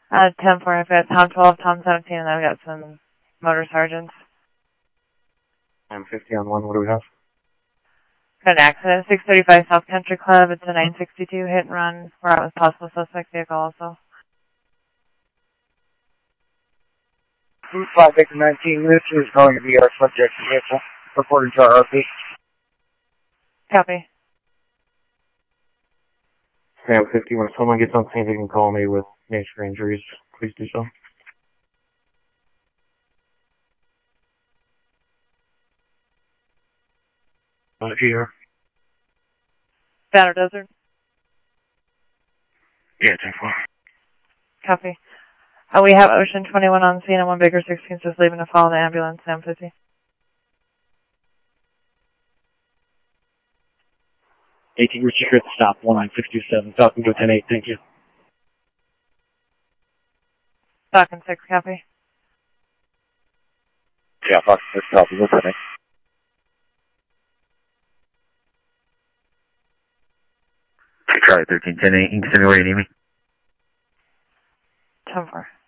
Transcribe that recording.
10-4, I've got Tom 12, Tom 17, and I've got some motor sergeants. I'm 50 on 1, what do we have? Got an accident, 635 South Country Club, it's a 962 hit and run. We're out with possible suspect vehicle also. Route 5, Victor 19, this is going to be our subject vehicle, reporting to our RP. Copy. Sam 50, when someone gets on scene, they can call me with major injuries. Please do so. Here. Banner Desert. Yeah, 10-4. Copy. We have Ocean 21 on scene and 1 Bigger 16 just leaving to follow the ambulance, Sam 50. Richard here at the stop, 19627, talking to 10-8, thank you. Falcon 6, copy. Yeah, Falcon 6, copy, what's happening? Charlie 13, 10-8, you can send me where you need me. 10-4.